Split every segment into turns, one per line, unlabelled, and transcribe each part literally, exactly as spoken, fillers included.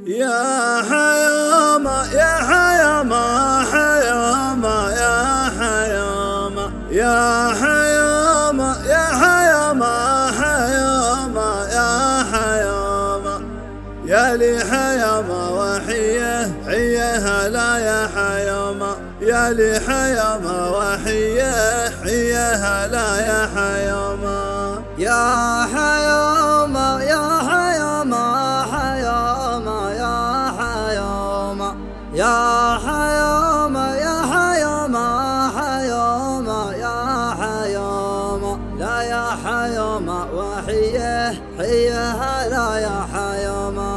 يا حيامة يا حيامة حيامة يا حيامة يا حيامة يا حيامة حيامة يا حيامة يا لي حيامة وحية حية هلا يا حيامة يا لي حيامة وحية حية هلا يا حيامة
يا حيامة يا حيامة حيامة يا حيامة يا حيامة يا حيامة حيامة يا حيامة لا يا حيامة وحية حية هلا يا حيامة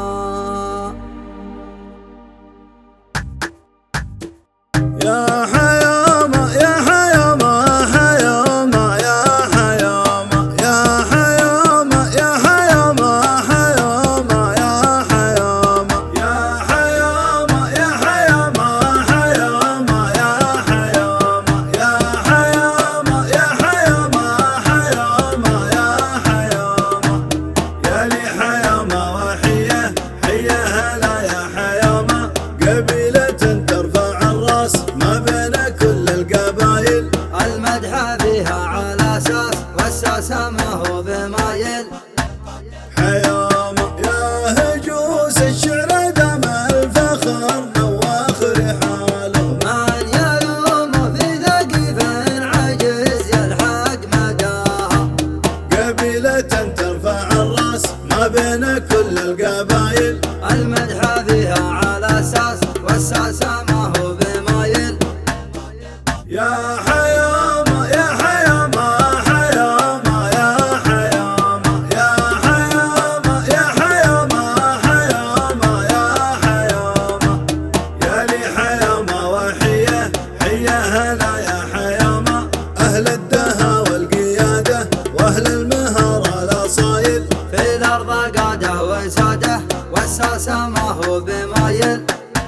يا حيامة يا حيامة حيامة يا حيامة يا حيامة يا حيامة حيامة يا حيامة يا حيامة يا حيامة حيامة يا حيامة يا حيامة يا حيامة حيامة يا حيامة يا لي حيامة وحية حية هلا يا حيامة قبيلة ترفع الراس ما بين كل القبايل
المدح فيها على اساس والساسة ما هو بمايل
حيامة يا هجوس الشعر دم الفخر نواخ رحاله
من يلوم في ثقيف عجز يلحق مداها
قبيلة ترفع الراس ما بين كل القبايل
المدح فيها على اساس والساسة ما هو بمايل
يا حيامة يا حيامة حيامة يا حيامة يا حيامة يا حيامة حيامة يا حيامة يا لي حيامة وحية حية هلا يا حيامة أهل الدها والقيادة وأهل المهارة الأصايل
في الأرض قادة وسادة والساسة ما هو بمايل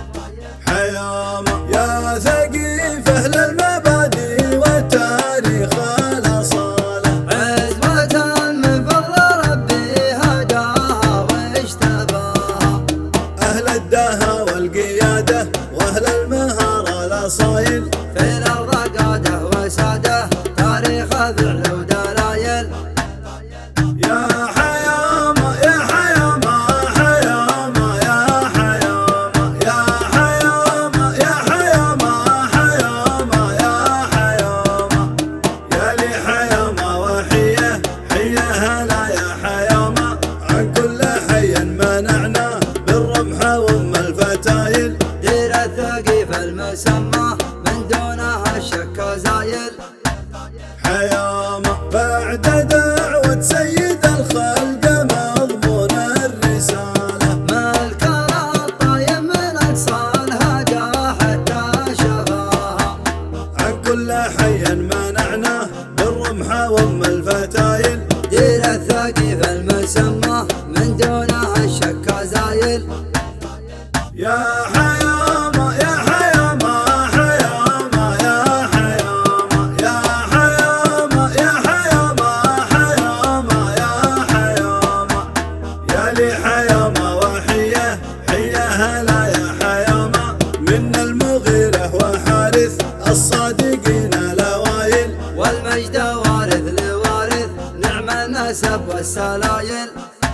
حيامة يا ثقيف أهل المبادئ والتاريخ الأصالة
عزوة من فضل ربي هداها واشتباها
أهل الدها والقيادة وأهل المهارة الأصايل
في الأرض قادة وسادة تاريخ فعل ودلايل
يا حيامة يا حيامة حيامة يا حيامة يا حيامة يا حيامة حيامة يا حيامة يا لي حيامة وحية حية هلا يا حيامة عن كل حي منعنا بالرمح وام الفتايل
دير الثقيف المسمى من دونها الشك زايل
حيامة بعد دعوة سيد الخلق مضمون الرسالة
ملكنا الطيب من أقصى الهدى حتى شفاها
عن كل حي منعنا بالرمح وام الفتايل
دير الثقيف المسمى من دونها الشك زايل
يا حيامة يا حيامة حيامة يا حيامة يا حيامة يا حيامة حيامة يا حيامة يا لي حيامة وحية حية هلا يا حيامة من المغيرة وحارث الصادقين الأوائل
والمجد وارث لوارث نعم النسب والسلايل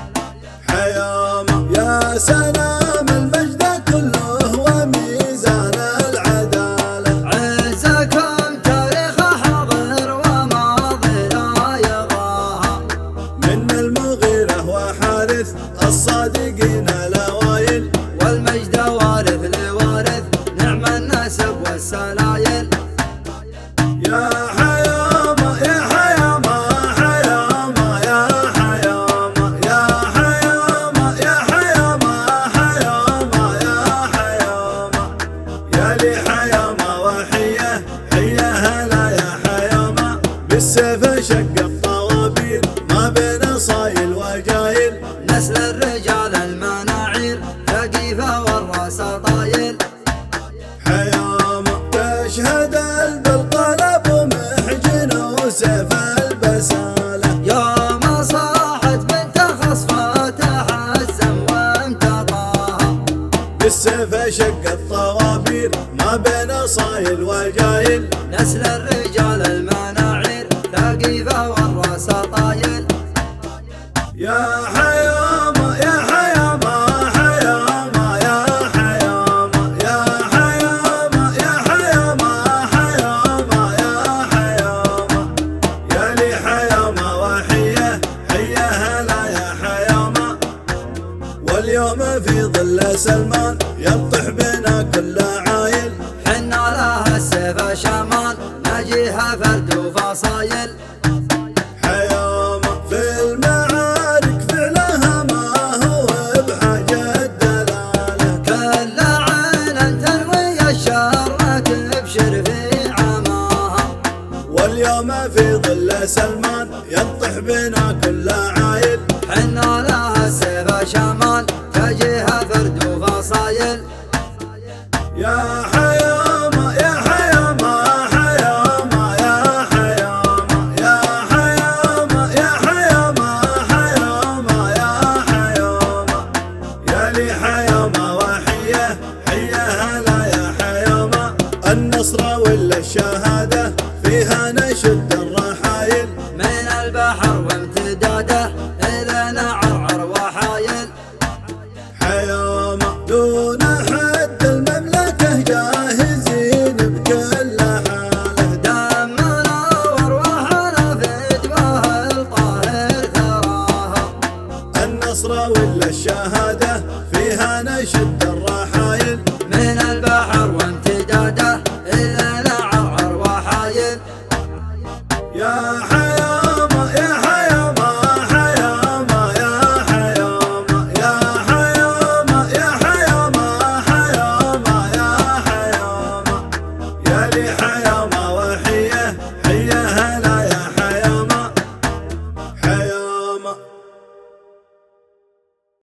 حيامة يا سلام المجد كله وميزان العدالة
عزكم تاريخ حاضر وماضي لا يضاها
من المغيرة وحارث الصادقين الأوائل
والمجد وارث لوارث نعم النسب والسلايل
يا حيامة يا حيامة حيامة يا حيامة يا حيامة يا حيامة حيامة يا حيامة يا لي حيامة وحية حية هلا يا حيامة بالسيف شق الطوابير ما بين صايل وجايل
نسل الرجال المناعير ثقيفة والراس طايل
حيامة تشهد بالقلب ومحجن وسيف البسالة
يوم صاحت بنت خصفة تحزم وامتطاها
بالسيف شق الطوابير ما بين صايل وجايل.
نسل الرجال المناعير ثقيفة والراس طايل.
يا حيامة يا حيامة حيامة يا حيامة يا حيامة يا حيامة حيامة يا حيامة يا لي حيامة وحية حية هلا يا حيامة. واليوم في ظل سلمان يطح بنا كل عايل.
حنا لها السيف شمال نجيها فرد وفصايل.
حيامة في المعارك فعلها ما هو بحاجة دلالة.
كل عين تنوي الشر تبشر في عماها.
واليوم في ظل سلمان يطح بنا كل عايل.
حنا لها السيف شمال تجيها فرد وفصايل.
يا حيامة يا حيامة حيامة يا حيامة يا حيامة يا حيامة حيامة يا حيامة يا لي حيامة وحية حية هلا يا حيامة. النصرة ولا الشهادة فيها نشد الرحايل.
من البحر وامتداده إلى نعرعر وحايل.
حيامة دون حد المملكة جاهزين بكل حالة.
دمنا وارواحنا في جباه الطاهر ثراها.
النصرة ولا الشهادة فيها نشد